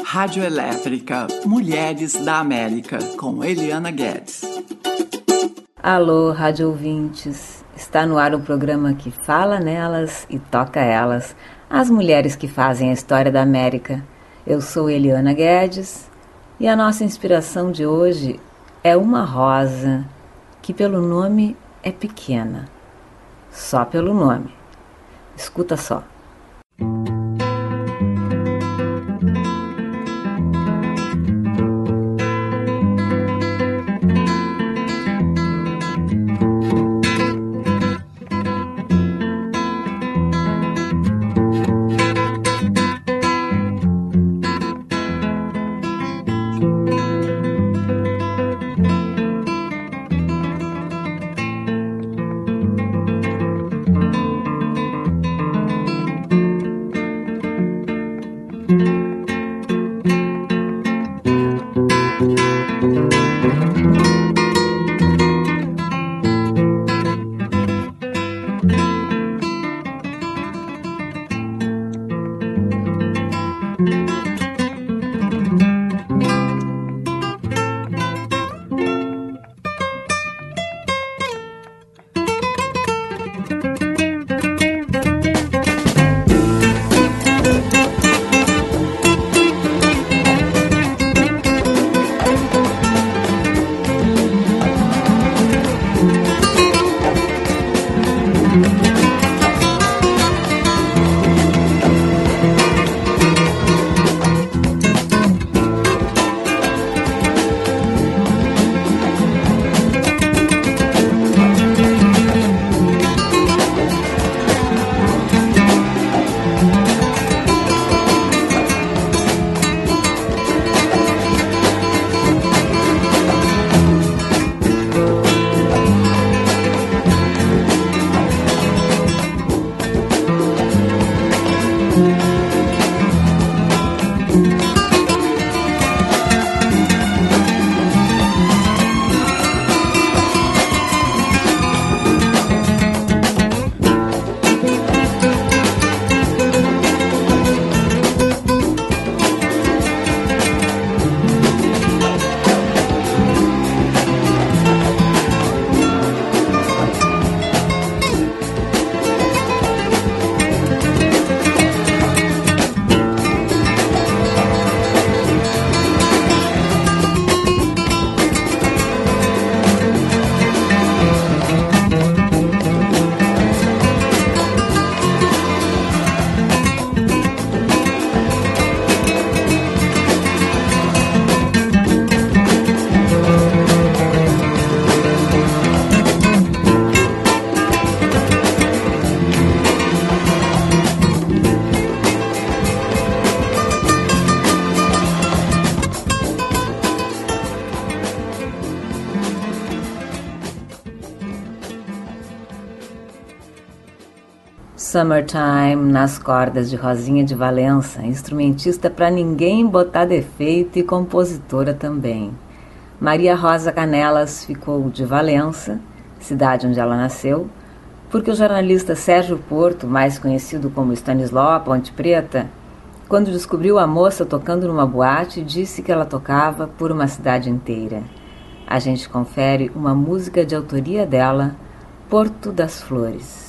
Rádio Elétrica, Mulheres da América, com Eliana Guedes. Alô, rádio ouvintes. Está no ar um programa que fala nelas e toca elas, as mulheres que fazem a história da América. Eu sou Eliana Guedes e a nossa inspiração de hoje é uma rosa que pelo nome é pequena. Só pelo nome. Escuta só. Summertime nas cordas de Rosinha de Valença, instrumentista pra ninguém botar defeito e compositora também. Maria Rosa Canelas ficou de Valença, cidade onde ela nasceu, porque o jornalista Sérgio Porto, mais conhecido como Stanislau a Ponte Preta, quando descobriu a moça tocando numa boate, disse que ela tocava por uma cidade inteira. A gente confere uma música de autoria dela, Porto das Flores.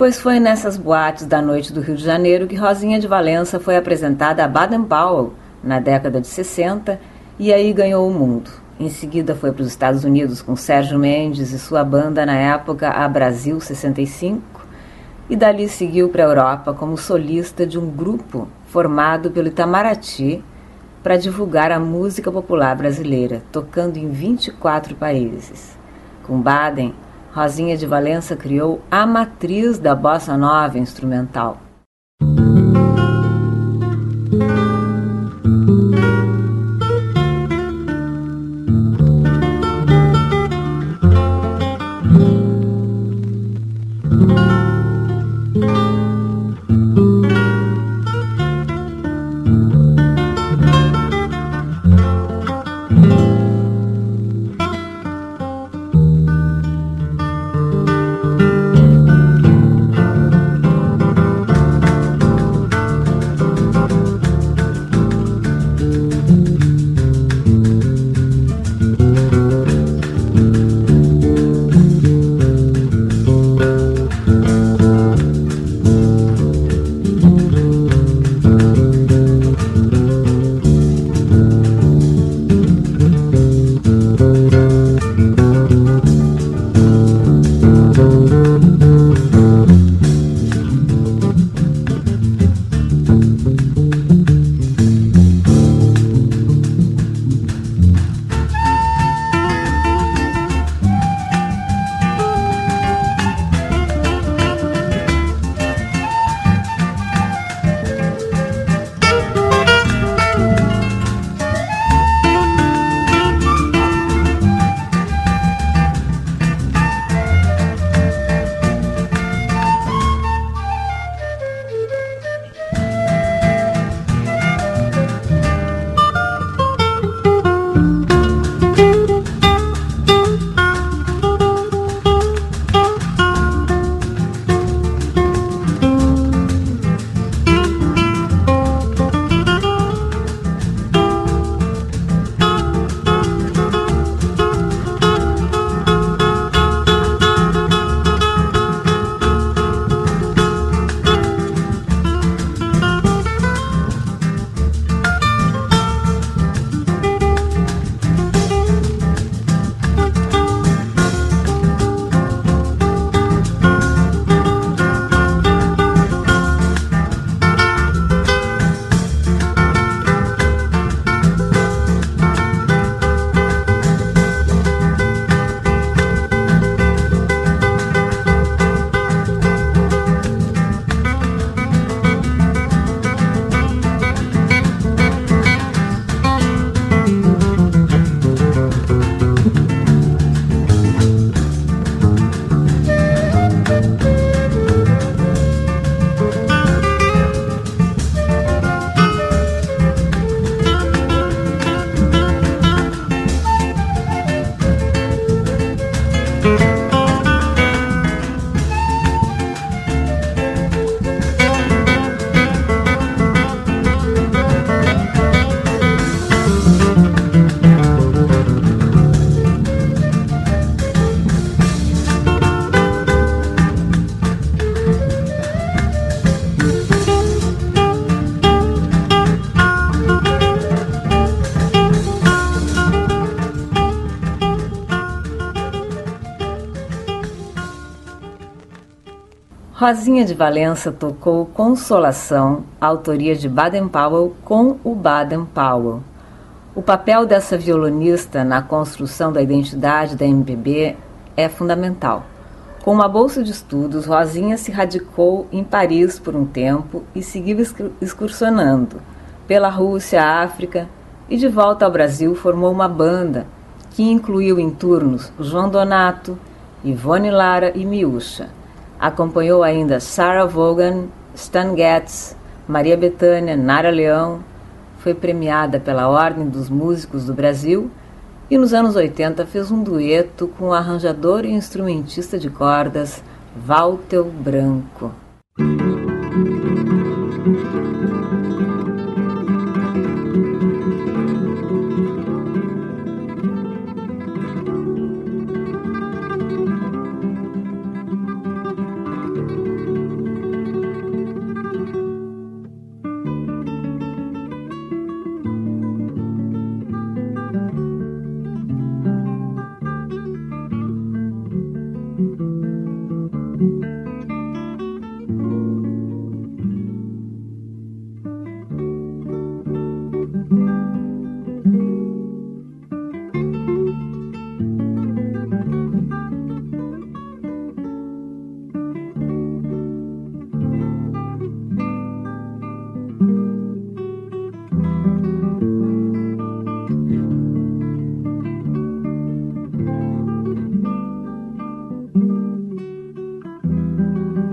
Pois foi nessas boates da noite do Rio de Janeiro que Rosinha de Valença foi apresentada a Baden-Powell na década de 60 e aí ganhou o mundo. Em seguida foi para os Estados Unidos com Sérgio Mendes e sua banda na época, a Brasil 65, e dali seguiu para a Europa como solista de um grupo formado pelo Itamaraty para divulgar a música popular brasileira, tocando em 24 países. Com Baden, Rosinha de Valença criou a matriz da bossa nova instrumental. Rosinha de Valença tocou Consolação, autoria de Baden-Powell, com o Baden-Powell. O papel dessa violonista na construção da identidade da MPB é fundamental. Com uma bolsa de estudos, Rosinha se radicou em Paris por um tempo e seguiu excursionando pela Rússia, África e de volta ao Brasil formou uma banda que incluiu em turnos João Donato, Ivone Lara e Miúcha. Acompanhou ainda Sarah Vaughan, Stan Getz, Maria Bethânia, Nara Leão. Foi premiada pela Ordem dos Músicos do Brasil e nos anos 80 fez um dueto com o arranjador e instrumentista de cordas Walter Branco.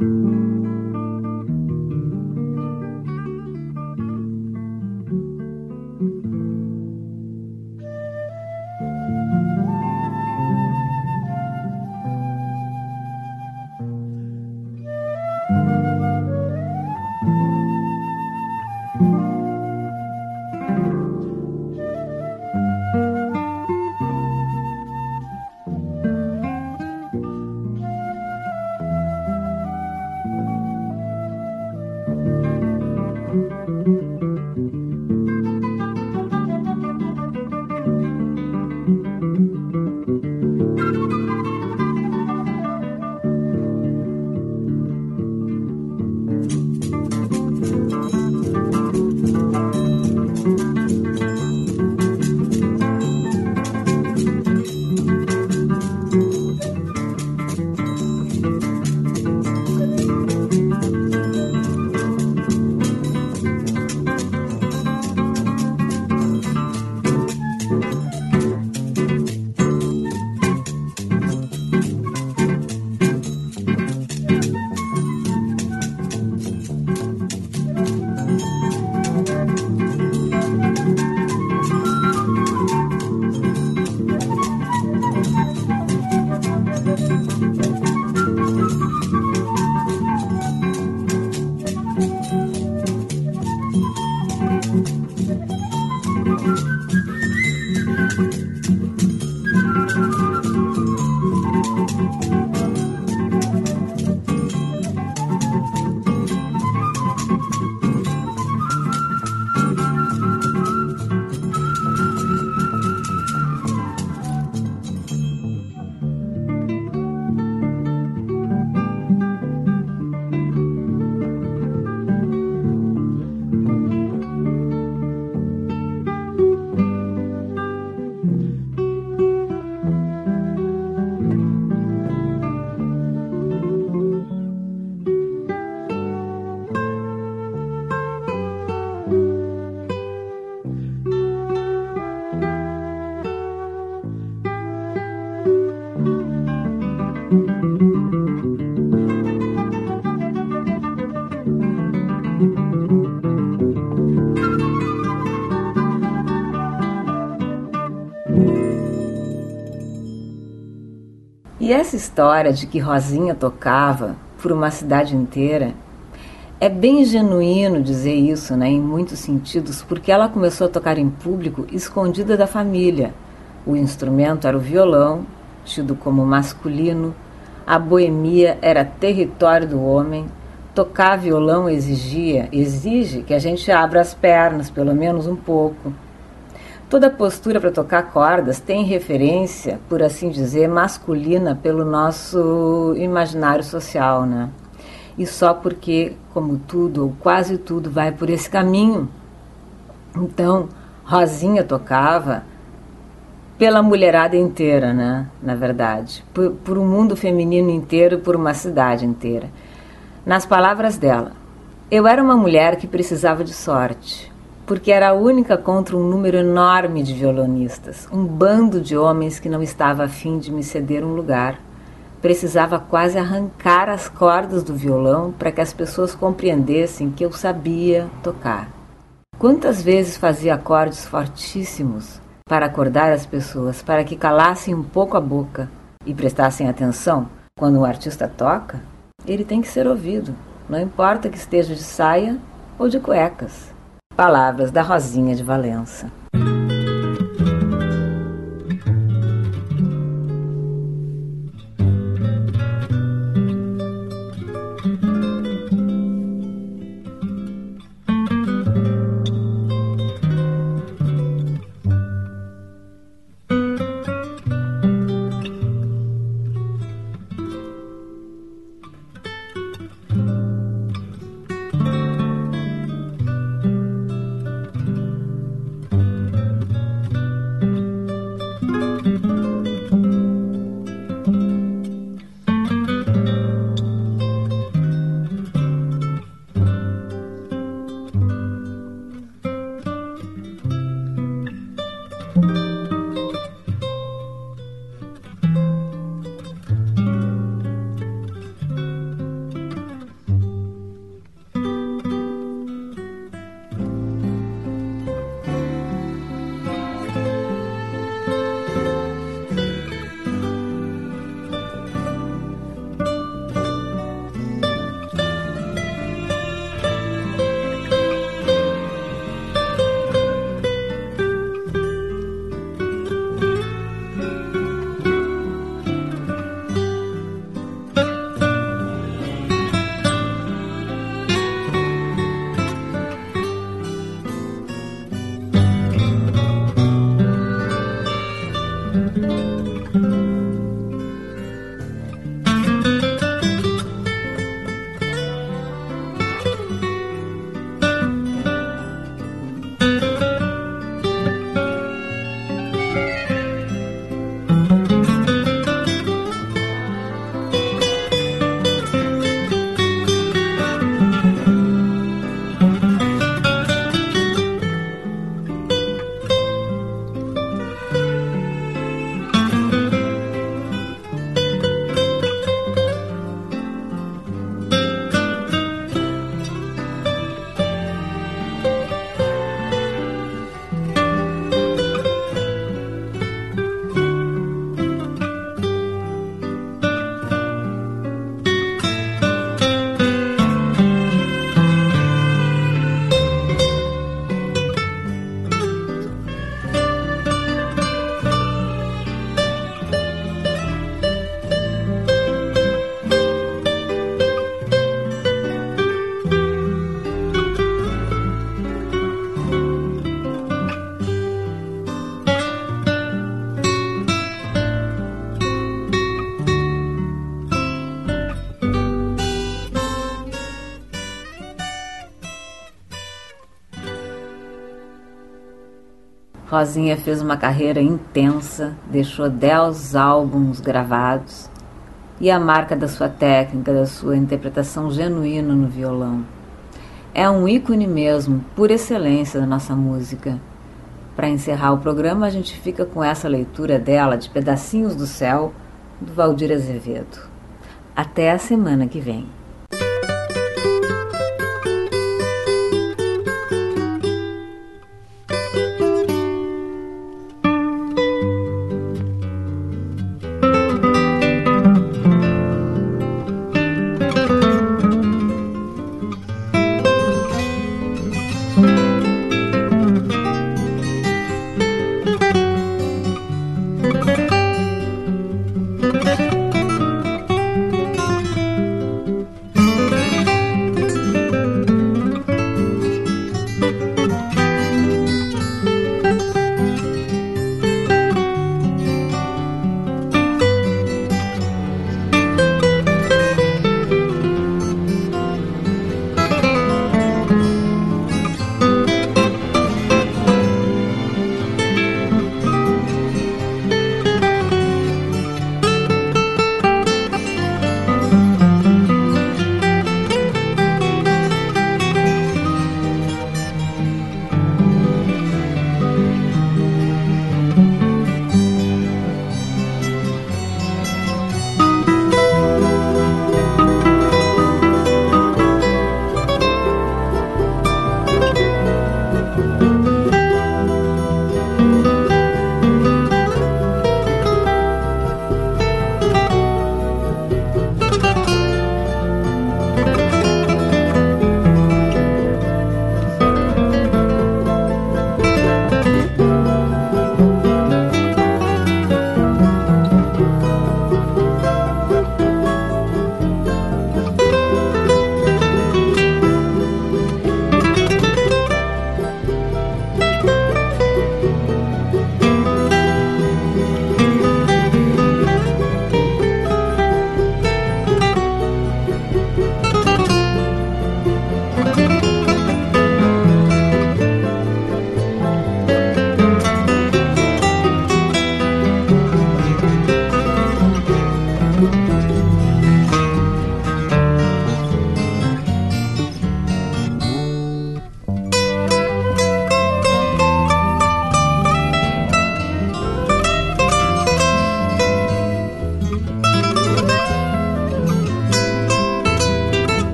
E essa história de que Rosinha tocava por uma cidade inteira é bem genuíno dizer isso, né, em muitos sentidos, porque ela começou a tocar em público escondida da família. O instrumento era o violão, tido como masculino, a boemia era território do homem, tocar violão exige que a gente abra as pernas, pelo menos um pouco. Toda postura para tocar cordas tem referência, por assim dizer, masculina pelo nosso imaginário social, né? E só porque, como tudo ou quase tudo, vai por esse caminho. Então, Rosinha tocava pela mulherada inteira, né? Na verdade, por um mundo feminino inteiro, por uma cidade inteira. Nas palavras dela, eu era uma mulher que precisava de sorte, porque era a única contra um número enorme de violonistas, um bando de homens que não estava a fim de me ceder um lugar. Precisava quase arrancar as cordas do violão para que as pessoas compreendessem que eu sabia tocar. Quantas vezes fazia acordes fortíssimos para acordar as pessoas, para que calassem um pouco a boca e prestassem atenção? Quando um artista toca, ele tem que ser ouvido, não importa que esteja de saia ou de cuecas. Palavras da Rosinha de Valença. Rosinha fez uma carreira intensa, deixou 10 álbuns gravados e a marca da sua técnica, da sua interpretação genuína no violão. É um ícone mesmo, por excelência da nossa música. Para encerrar o programa, a gente fica com essa leitura dela, de Pedacinhos do Céu, do Valdir Azevedo. Até a semana que vem.